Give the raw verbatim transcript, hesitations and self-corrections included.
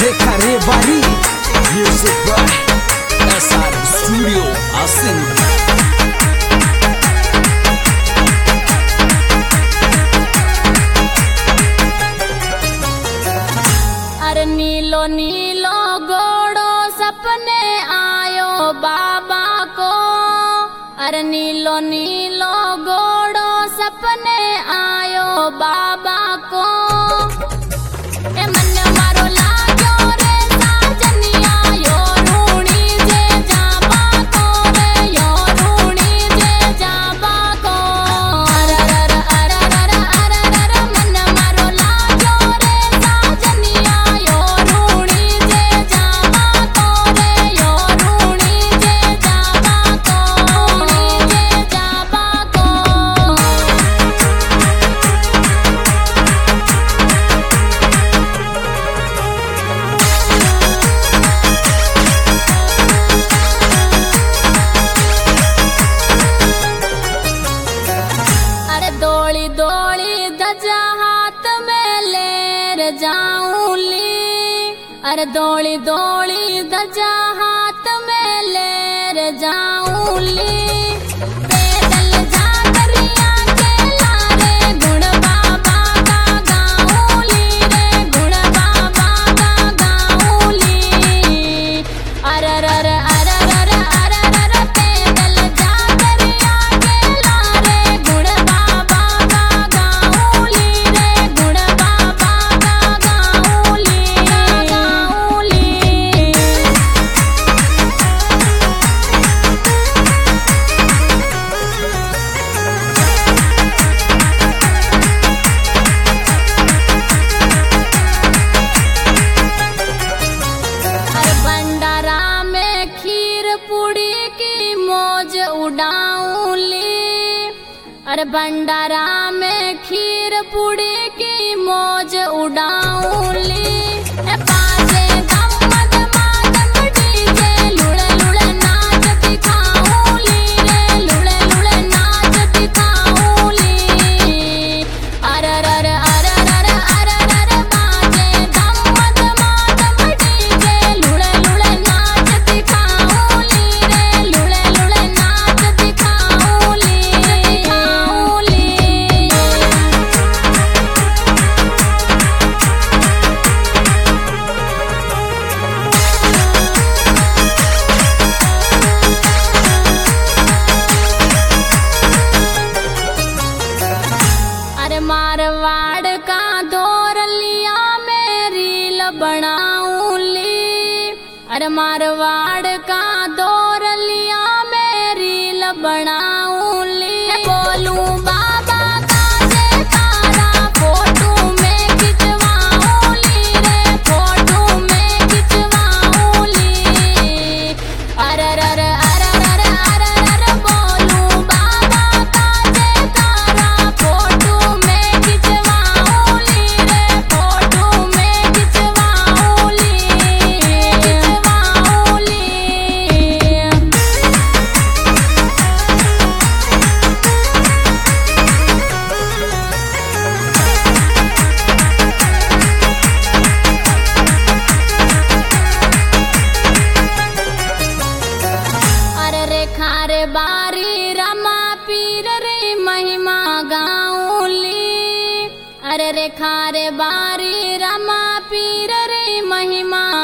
Rekha Rebari, music by S R Studio Asin. अरे नीलो नीलो घोड़ो सपने आयो बाबा को, अरे नीलो नीलो घोड़ो सपने आयो बाबा को। ए मन मारो लागो रे साजनिया यो रूणी जे जाबा को रे, यो रूणी जे जाबा को। अररर अररर अररर मन मारो लागो रे साजनिया यो रूणी जे जाबा को रे, यो रूणी जे जाबा को, रूणी जे जाबा को। अरे दौड़ी दौड़ी धजा हाथ में लेर जाऊंली, अरे दौड़ी दौड़ी धजा हाथ में लेर जाऊंली। पैदल जा करिया के लारे गुण बाबा का गाऊंली रे, गुण बाबा का गाऊंली। अररर अररर अररर पैदल जा करिया के लारे गुण बाबा का गाऊंली रे, गुण बाबा का गाऊंली गाऊंली। अरे भंडारा में खीर पूड़ी की मौज उड़ाऊंली, अरे भंडारा में खीर पूड़ी की मौज उड़ाऊंली। ए बाजे गम्मत मादम डीजे लुड़े लुड़े नाच दिखाऊंली रे, लुड़े लुड़े नाच दिखाऊंली। अररर अररर अररर बाजे गम्मत मादम डीजे लुड़े लुड़े नाच दिखाऊंली रे, लुड़े लुड़े नाच दिखाऊंली दिखाऊंली। अरे मारवाड़ का दौरलिया में रील बनाऊंली, अरे मारवाड़ का दौरलिया में रील बनाऊंली। बोलूं बाबा का जयकारा फोटो में खिंचवाऊंली रे, फोटो में खिंचवाऊंली। अररर अररर अररर बोलूं बाबा का जयकारा फोटो में खिंचवाऊंली रे, फोटो में खिंचवाऊंली खिंचवाऊंली। अरे रेखा रे बारी रमा पीर रे महिमा गाऊंली, अरे रेखा रे बारी रमा पीर रे महिमा